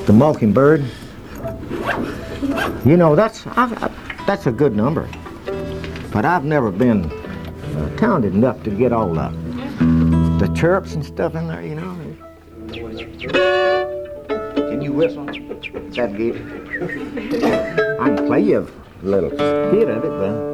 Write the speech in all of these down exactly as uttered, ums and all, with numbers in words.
the Mockingbird. You know, that's I, I, that's a good number. But I've never been uh, talented enough to get all the, the chirps and stuff in there, you know. Can you whistle? That good? I can play you a little bit of it, but...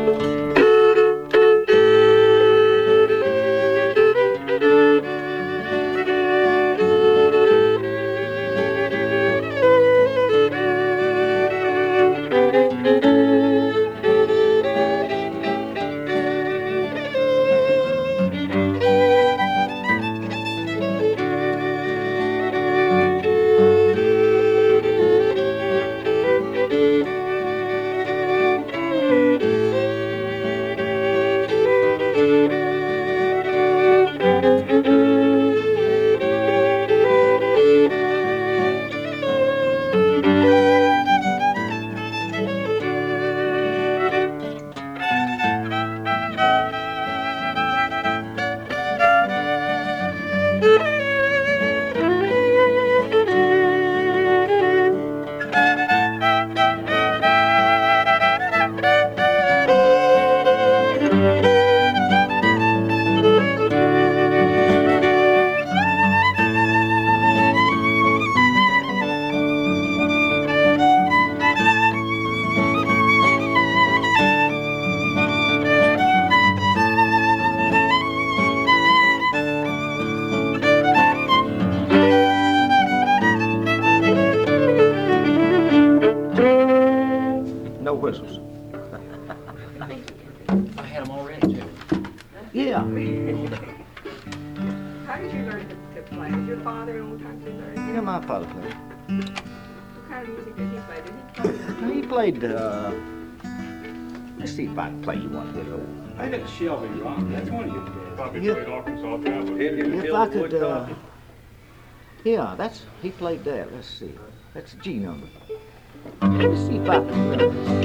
Uh, let's see if I can play you one of those. I got Shelby Rock. That's one of you. Probably yeah. played Arkansas Travel. If I could, uh, yeah, that's, he played that. Let's see. That's a G number. Let's see if I can.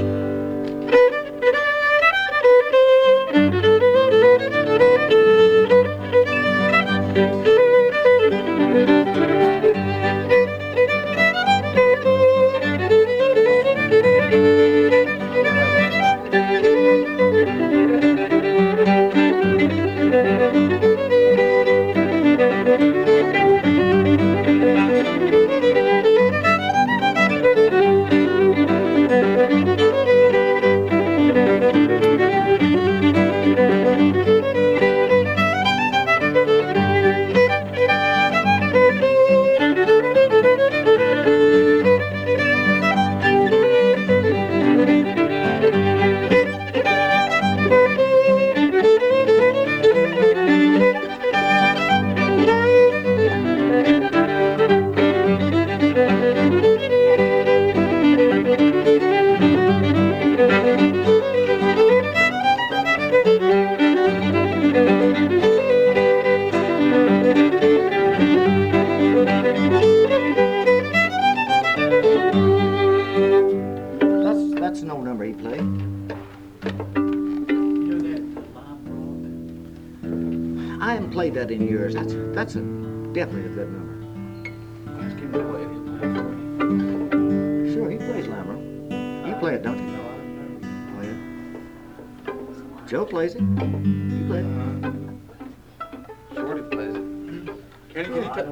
That in yours, that's that's a definitely a good number. Ask him to play it. Sure, he plays Lambro. You play it, don't you? No, I don't know. Oh, yeah. Joe plays it. You play it. Uh, Shorty plays it. Kenny, can you tell?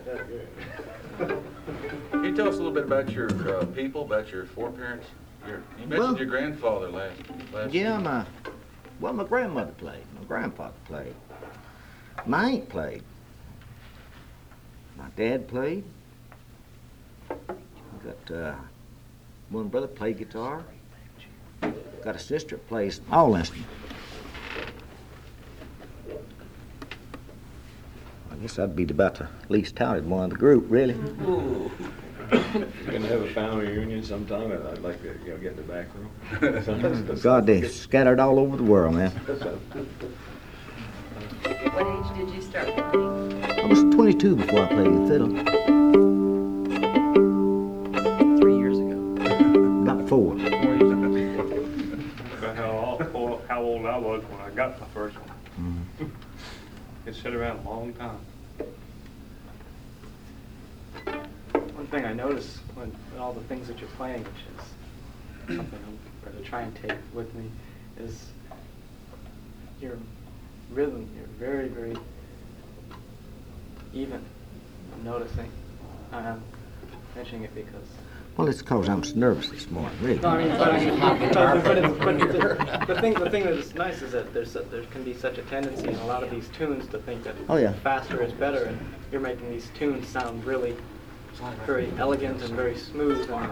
Can you tell us a little bit about your uh, people, about your foreparents? Your, you mentioned well, your grandfather last. last yeah, week. my well, my grandmother played. My grandfather played. My aunt played. My dad played. Got uh, one brother played guitar. Got a sister that plays all instruments. I guess I'd be about the least talented one of the group, really. Ooh. You're gonna have a family reunion sometime. I'd like to, you know, get in the back room. God, they scattered all over the world, man. What age did you start playing? I was twenty-two before I played the fiddle. Three years ago. About four. About how old, how old I was when I got my first one. Mm-hmm. It sat around a long time. When thing I notice when, when all the things that you're playing, which is something I'm going to try and take with me, is your rhythm. You're very, very even. I'm noticing. I'm mentioning it because. Well, it's because I'm so nervous this morning, really. No, I mean, but, I mean, but, but, it's, but the, the thing, the thing that's nice is that there's a, there can be such a tendency in a lot of these tunes to think that Oh, yeah. faster is better, and you're making these tunes sound really very elegant and very smooth. And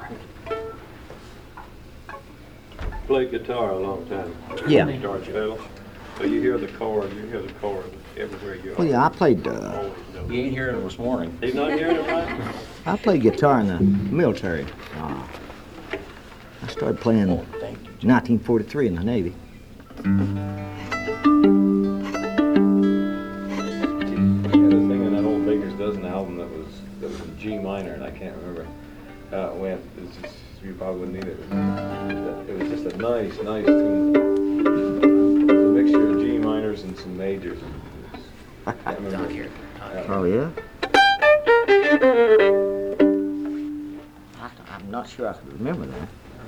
Played guitar a long time. Yeah. Guitar pedal. So you hear the chord, you hear the chord everywhere you are. Well, yeah, I played, uh, Always know. You ain't hearing it this morning. He's not hearing it right? I played guitar in the military. Uh, I started playing Oh, thank you. in nineteen forty-three in the Navy. I had a thing in that old Baker's Dozen album that was that was in G minor, and I can't remember how it went. It's just, you probably wouldn't need it. It was just a nice, nice tune. It was a mixture of G minors and some majors. I can't remember. Here. Oh, yeah? I, I'm not sure I can remember that.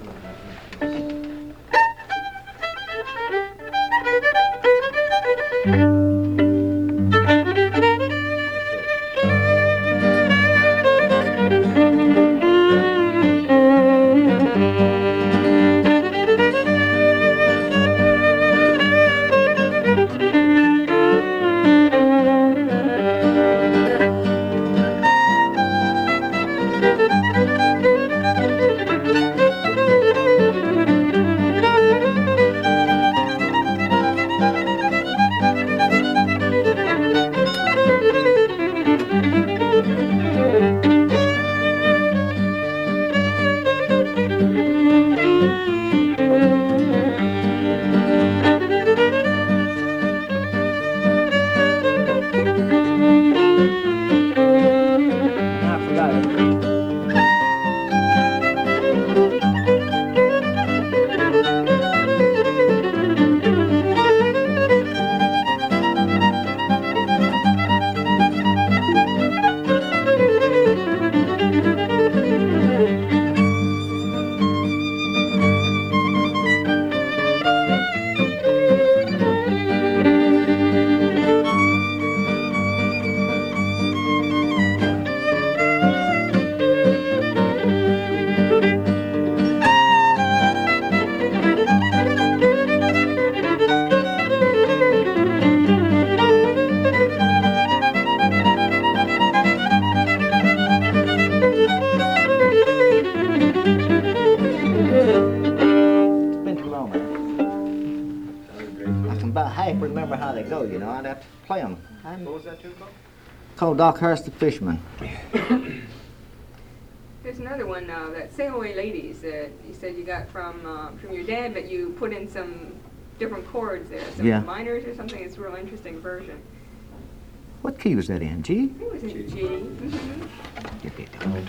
I forgot it. It's been too long, man. I can about half remember how they go, you know. I'd have to play them. what was that tune called? Called Doc Harris the Fisherman. There's another one now, that Say Away Ladies, that you said you got from uh, from your dad, but you put in some different chords there, some Yeah. minors or something. It's a real interesting version. What key was that in? G? I think it was in G. Mhm. Get it down.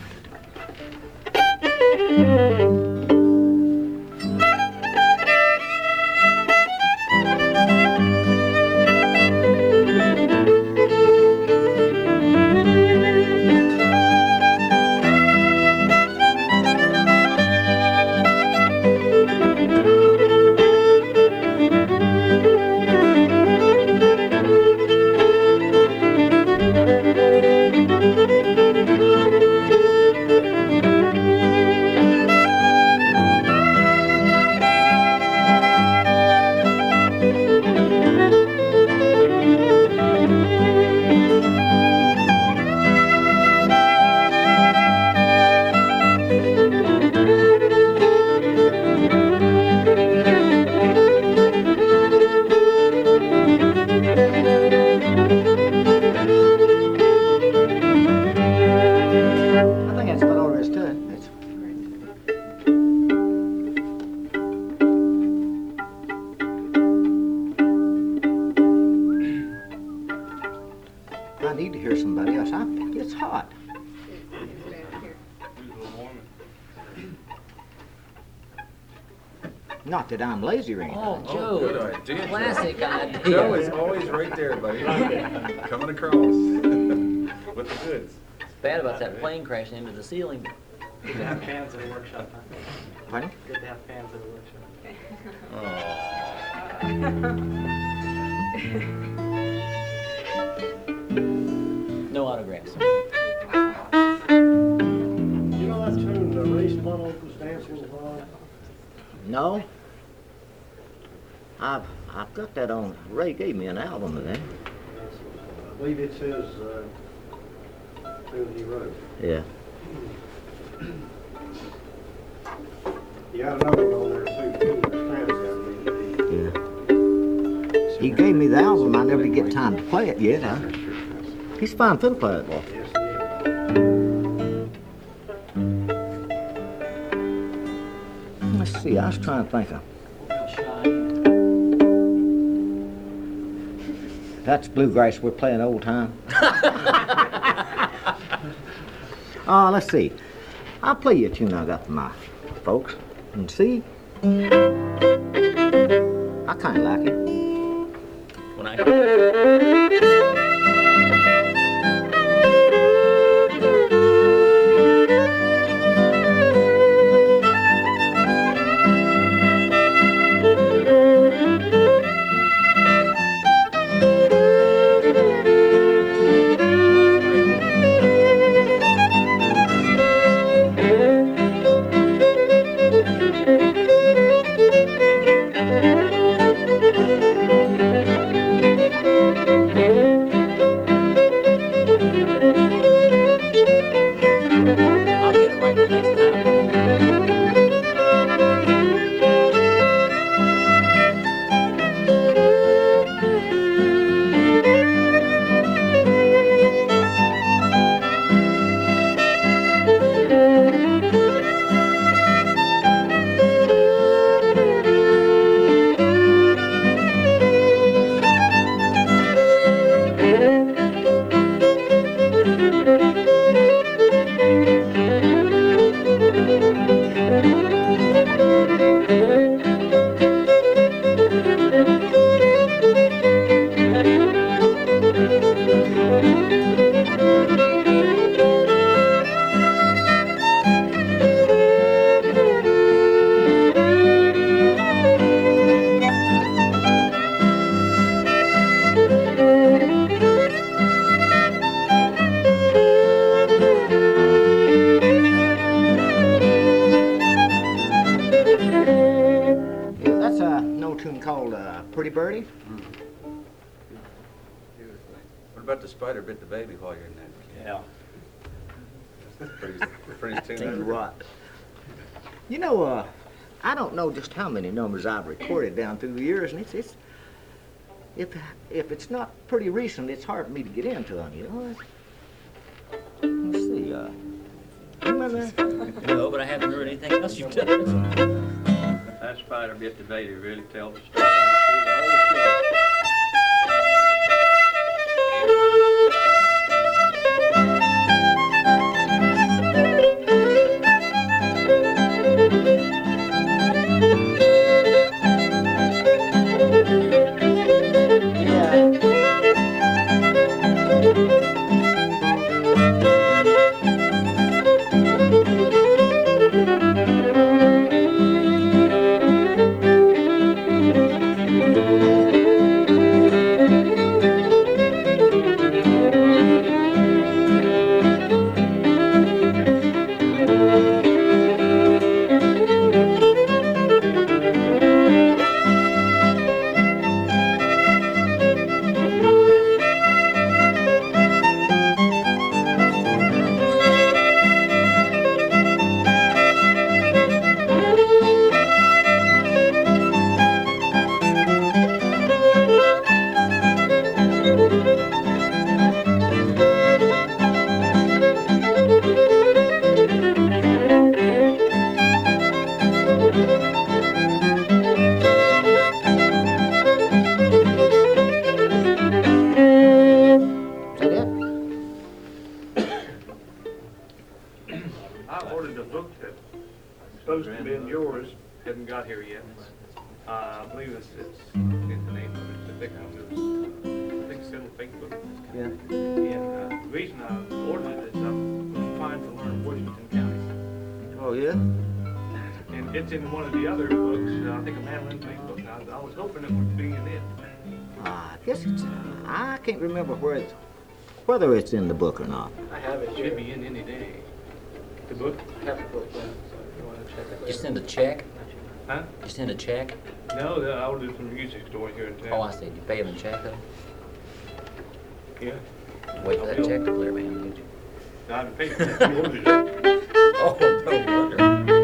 I think that's about all there is to it. It's I need to hear somebody else. I, it's hot. It's down here. Not that I'm lazy or anything. Oh, Oh, good Joe, idea. classic Joe is idea. always right there, buddy. Coming across with the goods. bad about that plane crashing into the ceiling. Good to have fans in a workshop, huh? Pardon? Good to have fans in a workshop. No autographs. You know that tune, the race model was dancing upon? No. I've I've got that on. Ray gave me an album of that. I believe it's his uh, tune he wrote. Yeah. You got another one on there too, too, the Strand's got me. Yeah. He gave me the album. I never did get time to play it yet. Huh? He's a fine fiddle player, boy. Yes, he is. Let's see. I was trying to think of. That's bluegrass. We're playing old time. Oh, let's see. I'll play you a tune I got for my folks. And see? I kind of like it. When I I'll get it right the next time. Yeah, that's a no tune called uh, Pretty Birdie. What about the spider bit the baby while you're in that? Yeah. Pretty, pretty tune. Tell you what. You know, uh, I don't know just how many numbers I've recorded down through the years, and it's, it's if if it's not pretty recent, it's hard for me to get into them. You know. Let's see. Uh, you remember that? No, but I haven't heard anything else you've done. That spider bit the baby really tells the story. I can see the whole show. supposed to have been yours, hasn't got here yet. Uh, I believe it's, it's, it's the name of it, it's a big one, I think it's still on Facebook. Yeah. And, uh, the reason I ordered it is I'm Washington County. Oh, yeah? And it's in one of the other books, uh, I think a Madeline Payne book. I, I was hoping it would be in it. I guess it's, I can't remember where it's, whether it's in the book or not. I have it It here. should be in any day. The book? I have the book, yeah, so if you want to check it later. You send a check? Huh? You send a check? No, the- I ordered from a music store here in town. Oh, I see. You pay them a check though? Yeah. Wait for that check to clear, man, did you? I haven't paid for it. I ordered it. Oh, no wonder.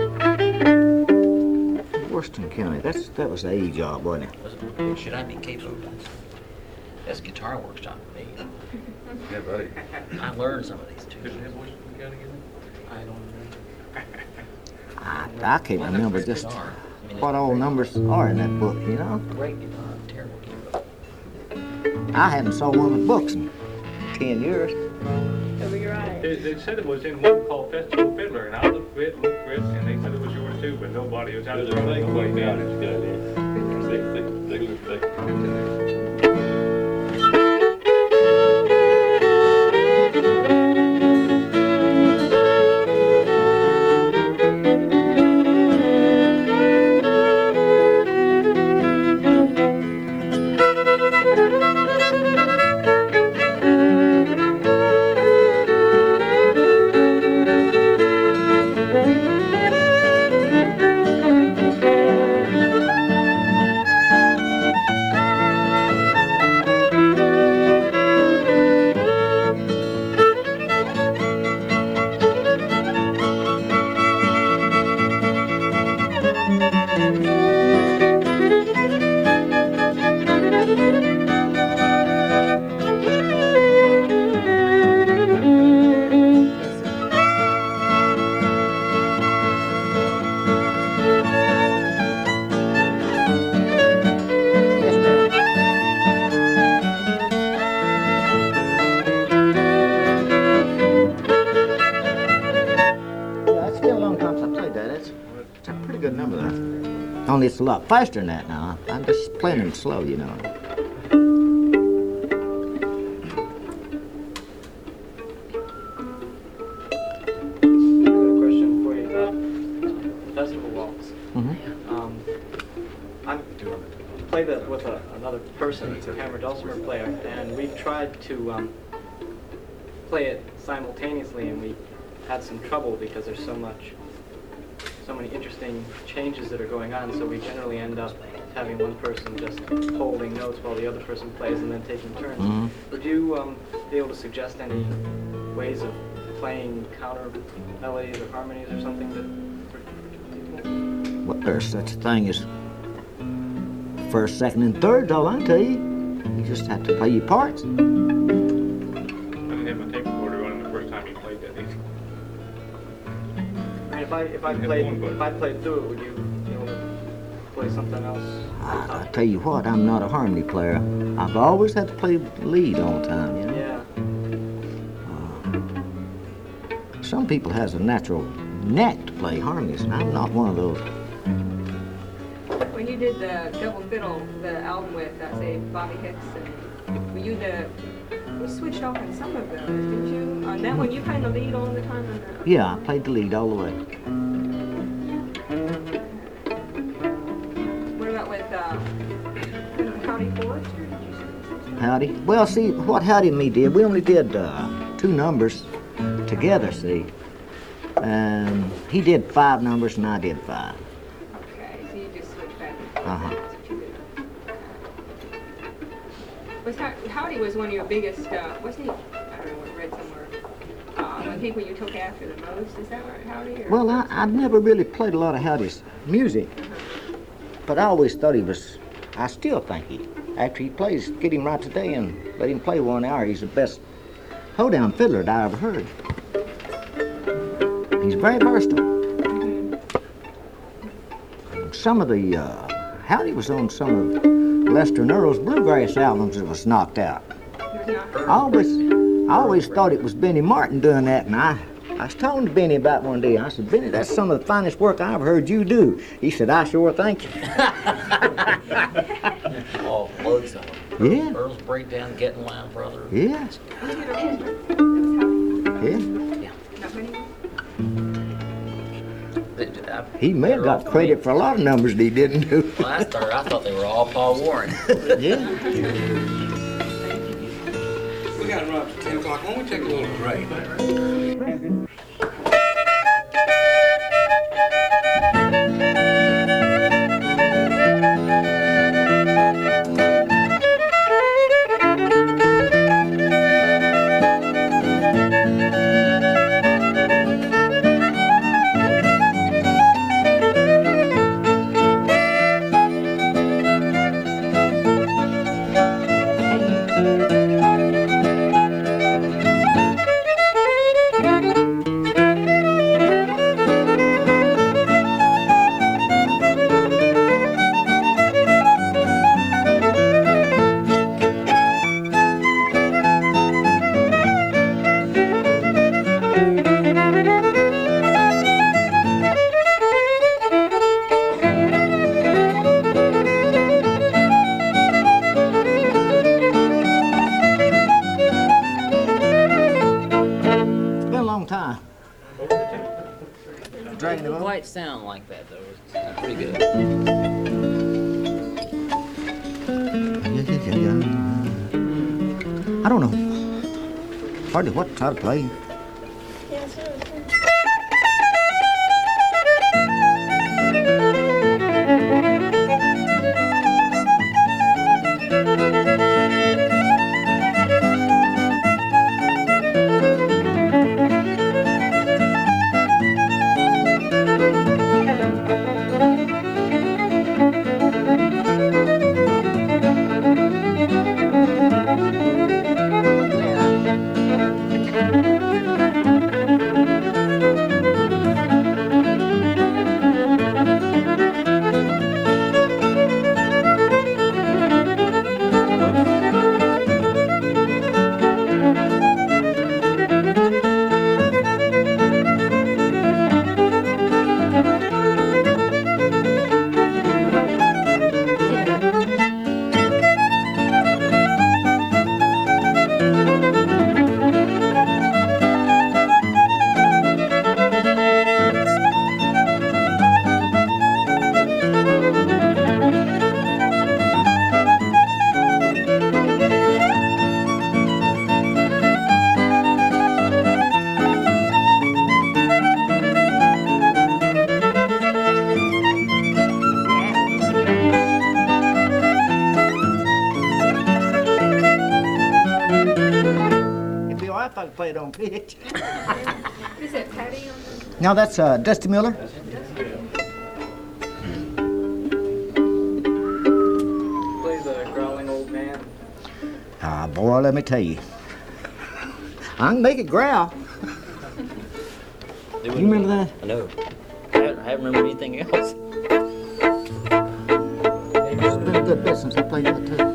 Washington County, that's, that was the A job, wasn't it? Was it- Should I be capable? That's guitar workshop for me. Yeah, buddy. I learned some of these Does it tunes. have Washington County in it? I don't remember. I, I can't remember just Guitar. I mean, what it's all numbers are in that book, you know? Great guitar, terrible keyboard. I haven't saw one of the books in ten years. So you're right. They, they said it was in one called Festival Fiddler, and I looked for it, looked for it, and they said it was yours too, but nobody was out There's there. a thing Nobody going down, found it's it. a good idea. Thick, thick, thick, thick. Yes, ma'am. Yeah, it's been a long time since I played that. It's, it's a pretty good number, though. Only it's a lot faster than that now. I'm just playing it slow, you know. I got a question for you about uh, festival waltz. Mm-hmm. Um, I'm played that with a, another person, a hammer dulcimer player, and we've tried to um, play it simultaneously, and we had some trouble because there's so much, so many interesting changes that are going on. So we generally end up having one person just holding notes while the other person plays, and then taking turns. Mhm. Would you um, be able to suggest any ways of playing counter melodies or harmonies or something that for, for people? Well, there's such a thing as first, second, and third, all I can tell you. You just have to play your parts. I didn't have my tape recorder on the first time you played that. Either. I mean, if I if I You have played one button. if I played through it, would you be able to play something else? I, I tell you what, I'm not a harmony player. I've always had to play lead all the time, you know. Yeah. Some people has a natural knack to play harmonies, and I'm not one of those. When you did the double fiddle, the album with, uh, say, Bobby Hicks, and were you the, you switched off on some of those, didn't you? On that one, you played the lead all the time on the... Yeah, I played the lead all the way. What about with, uh, Howdy Forrester, did you say? Howdy. Well, see, what Howdy and me did, we only did uh, two numbers together, see. And he did five numbers and I did five. Okay, so you just switched back and forth. Uh-huh. That's what you did. Was How- Howdy was one of your biggest, uh, wasn't he, I don't know, I read somewhere, uh, one of the people you took after the most, is that right, Howdy? or- Well, I, I'd never really played a lot of Howdy's music, but I always thought he was, I still think he, after he plays, get him right today and let him play one hour, he's the best hoedown fiddler that I ever heard. He's very versatile. Some of the, uh, Howdy was on some of Lester and Earl's bluegrass albums that was knocked out. There's not- I always, I always thought it was Benny Martin doing that, and I, I was talking to Benny about one day. I said, Benny, that's some of the finest work I ever heard you do. He said, I sure thank you. Oh, loads of them. Yeah. Earl's Breakdown, Getting Loud, Brother. Yeah, You did orchestra? That was Howdy? yeah. Yeah. Not Benny? have. He may have got credit for a lot of numbers that he didn't do. Well, I started, I thought they were all Paul Warren. Yeah. We got to run up to ten o'clock. Why don't we take a little break? Dragging him Didn't up. quite sound like that though. It was pretty good. Yeah, yeah, yeah, yeah. I don't know hardly what how to play. I thought I played on pitch. Is that Patty on the... No, that's uh, Dusty Miller. Play the growling old man. Ah, boy, let me tell you. I can make it growl. Do You remember that? I know. I haven't, I haven't remembered anything else. It's been a good bit since I played that too.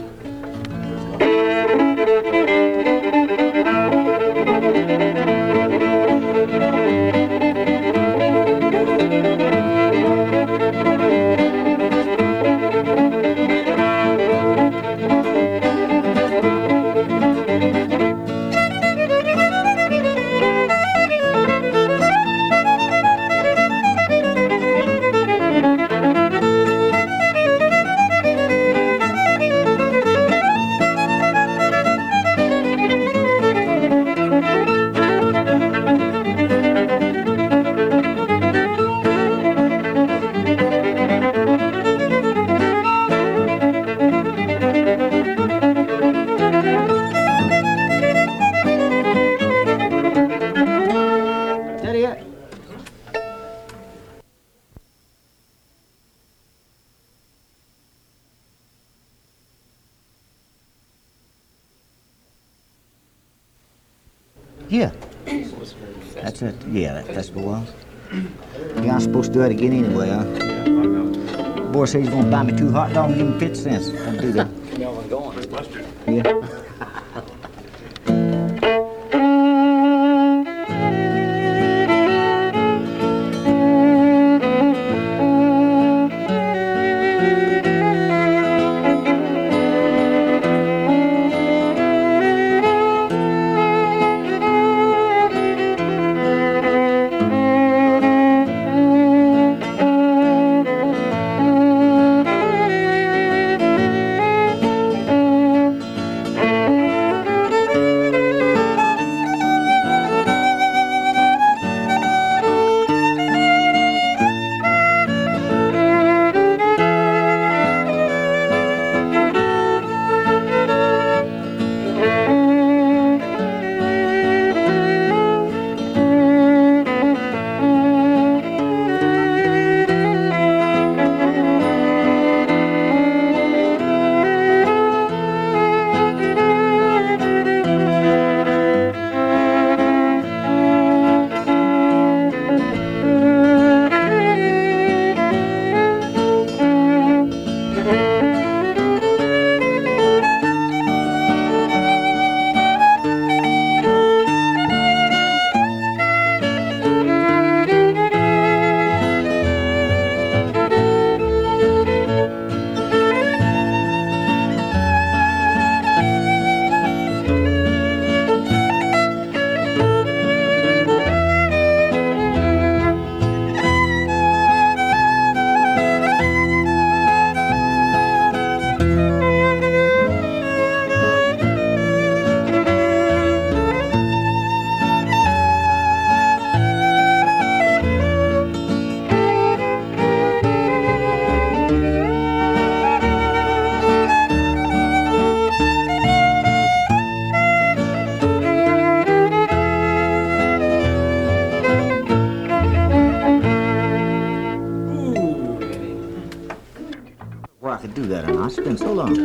Yeah. That's it. Yeah, that festival was. Yeah, I'm supposed to do that again anyway, huh? Boy said he's gonna buy me two hot dogs and give me fifty cents. I'll do that. Y'all are going. Yeah. It's been so long.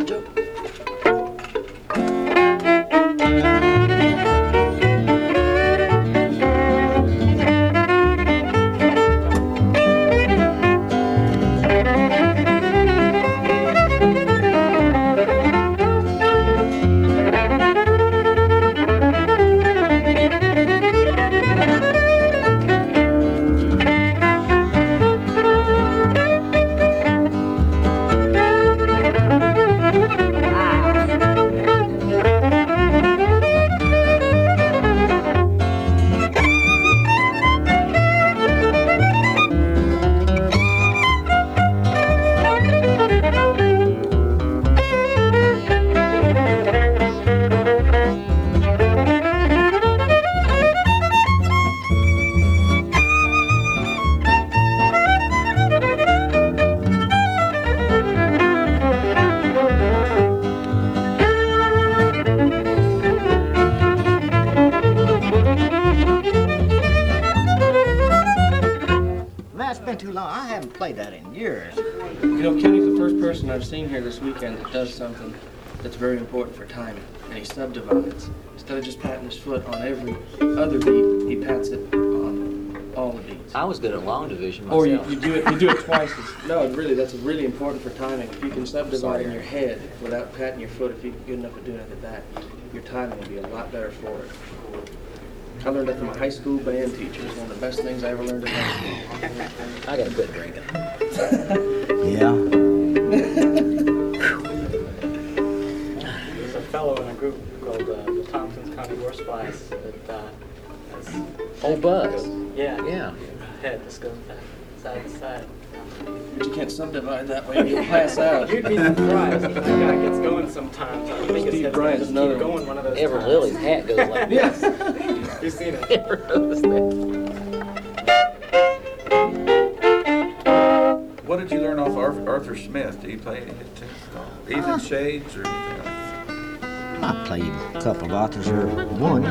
That's been too long. I haven't played that in years. You know, Kenny's the first person I've seen here this weekend that does something that's very important for timing, and he subdivides. Instead of just patting his foot on every other beat, he pats it on all the beats. I was good at long division myself. Or you, you do it you do it twice. As, no, really, that's really important for timing. If you can subdivide Sorry. in your head without patting your foot, if you're good enough at doing it at that, your timing will be a lot better for it. I learned that from a high school band teacher. It's one of the best things I ever learned in high school. I gotta quit drinking. Yeah. There's a fellow in a group called uh, the Tompkins County Horseflies that uh, has... Oh, Buzz. Yeah. Yeah. Head just goes back side to side. But you can't subdivide that way, you'll pass out. You'd be surprised. That guy gets going sometimes. I think his Steve head's Bryant's just another keep one. going one of those Ever times. Lily's hat goes like this. Yes. You've seen it. Never noticed that. What did you learn off Ar- Arthur Smith? Did you play any of his tunes at all? Even Shades or anything like that? I played a couple of authors or one.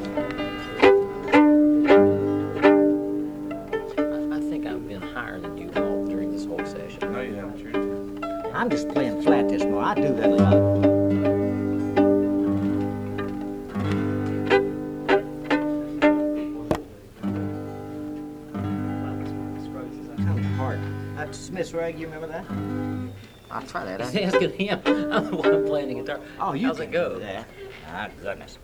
I think I've been higher than you all during this whole session. No, you haven't. You're- I'm just playing flat this morning. I do that a lot. Kind of hard. That Smith's Rag, you remember that? I'll try that. He's asking him. I'm the one playing the guitar. Oh, you How's can it go? do that. Ah, goodness.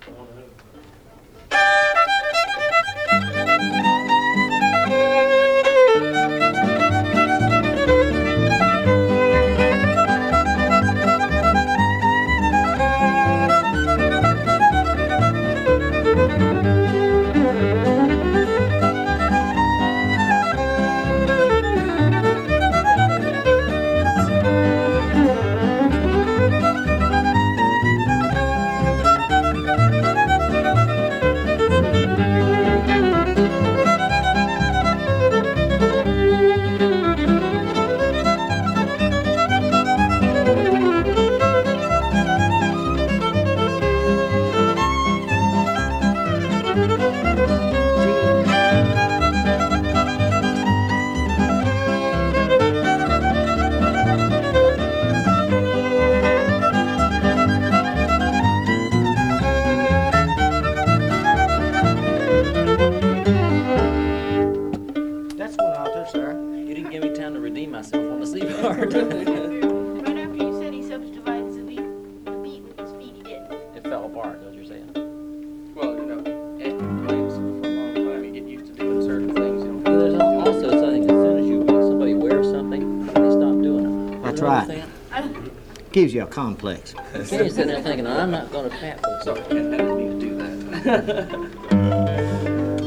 That's one author, sir. You didn't give me time to redeem myself on the C part. Right after you said he subdivides the beat, the beat with his feet, he did. It fell apart, is what you're saying. Well, you know, after you're playing something for a long time, you get used to doing certain things. You You know. know, there's al- also something, as soon as you make somebody wear something, they stop doing it. That's You right. understand? Gives you a complex. Kenny's sitting there thinking, I'm not gonna pat folks. So, yeah, I didn't need to do that.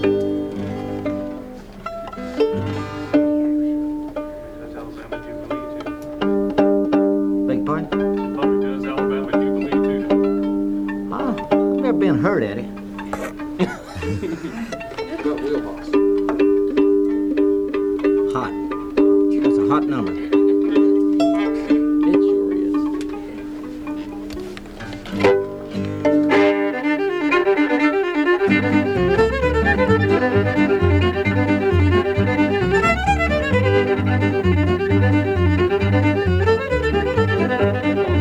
That's Alabama Jubilee too. Beg your pardon? Probably does Alabama Jubilee too. Oh, I've never been hurt at it. But wheelhouse. Hot. That's a hot number. It sure is. Thank you.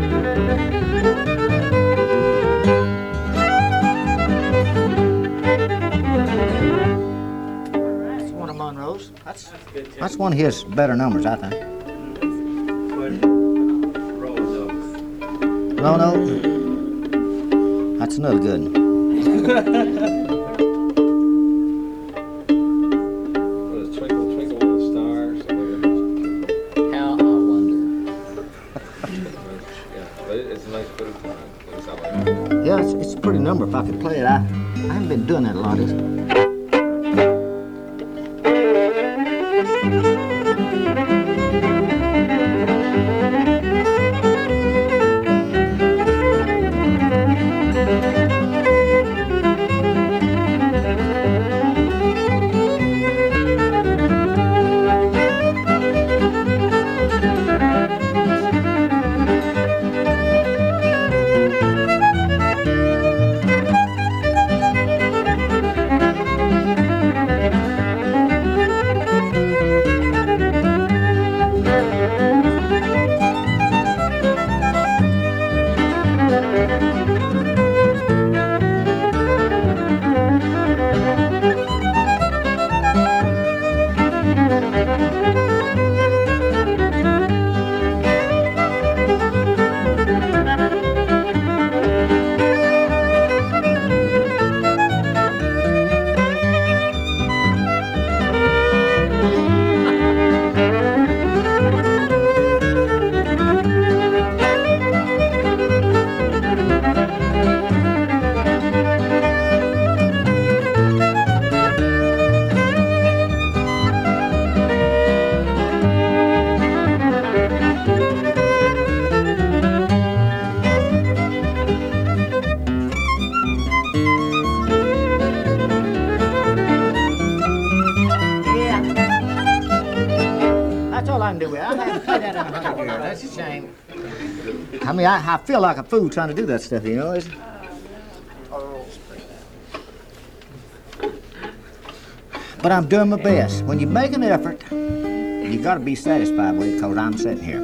That's one of Monroe's. That's that's one of his better numbers, I think. Roanoke. That's another good one. What is Twinkle, Twinkle Little Stars? How I wonder. Yeah, but it- it's a nice fiddle tune. It's not like- Yeah, it's, it's a pretty number if I could play it. I, I haven't been doing that a lot, is it? That's all I can do with it. I haven't played that in a hundred years. That's a shame. I mean, I, I feel like a fool trying to do that stuff, you know. It's, but I'm doing my best. When you make an effort, you got to be satisfied with it, because I'm sitting here.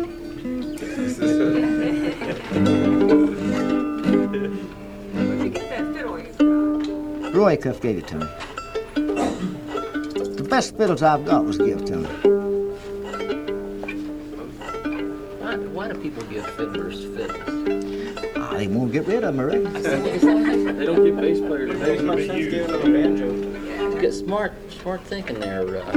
Where'd you get that fiddle you got? Roy Cuff gave it to me. The best fiddles I've got was given to me. Why, why do people give fiddlers fiddles? Ah, they won't get rid of them, I reckon. They don't get bass players. It makes no sense giving them a banjo. You get smart, smart thinking there. Uh,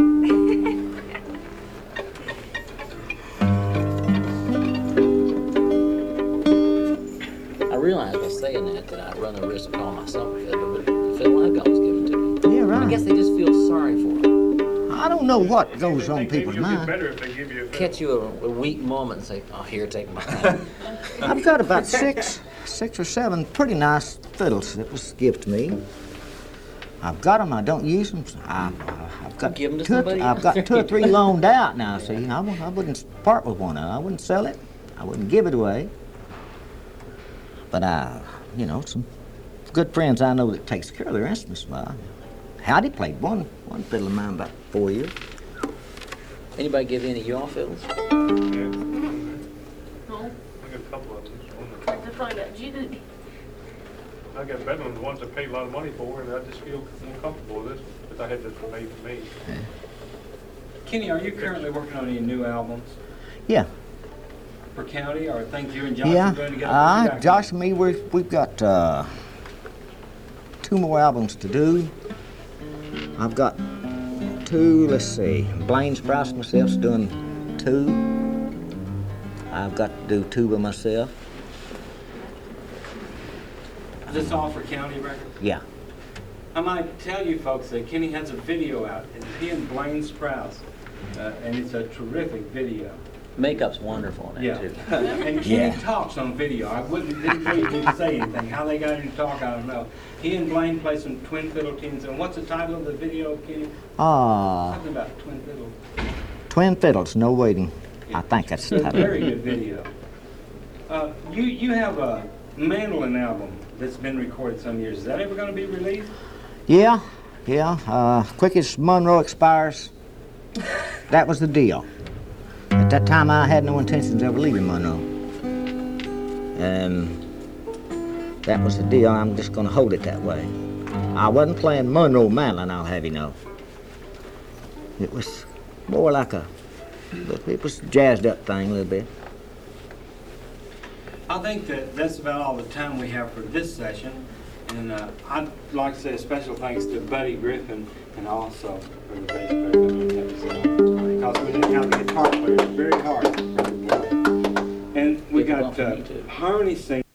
I realize by saying that that I run the risk of calling myself a fiddler, but the fiddle I got was given to me. Yeah, right. I guess they just feel sorry for them. I don't know what goes on people's minds. Catch you a, a weak moment and say, "Oh, here, take mine." I've got about six, six or seven pretty nice fiddles that was given to me. I've got them. I don't use them. I, I've got Give 'em to two, or- somebody I've else. got two or three loaned out now. See, I, wou- I wouldn't part with one of them. I wouldn't sell it. I wouldn't give it away. But I, you know, some good friends I know that takes care of their instruments. Well, Howdy played one one fiddle of mine about four years. Anybody give any of y'all fiddles? No. I got a couple of them. Have to find out. You, I got better ones, the ones I paid a lot of money for, and I just feel more comfortable with this, because I had this one made for me. Kenny, are you currently working on any new albums Yeah, for County, or things you and Josh yeah. are going to get Uh, back? Josh and me, we've, we've got uh, two more albums to do. I've got two, let's see, Blaine Sprouse and myself's doing two. I've got to do two by myself. Is this all for County record? Yeah. I might tell you folks that Kenny has a video out. It's he and Blaine Sprouse, uh, and it's a terrific video. Makeup's wonderful in Yeah, that too. and Kenny Yeah. talks on video. I wouldn't didn't think he'd say anything. How they got him to talk, I don't know. He and Blaine play some twin fiddle tunes. And what's the title of the video, Kenny? Ah, Something about twin fiddle. Twin Fiddles, No Waiting. I think that's the It's a title. very good video. Uh, you you have a mandolin album that's been recorded some years. Is that ever going to be released? Yeah, yeah. Uh, quick as Monroe expires, that was the deal. At that time, I had no intentions of ever leaving Monroe. And that was the deal. I'm just going to hold it that way. I wasn't playing Monroe Madeline, I'll have you know. It was more like a, it was a jazzed up thing a little bit. I think that that's about all the time we have for this session. And uh, I'd like to say a special thanks to Buddy Griffin and also for the bass player coming in because we didn't have the guitar player. It's very hard. And we got uh, harmony singing.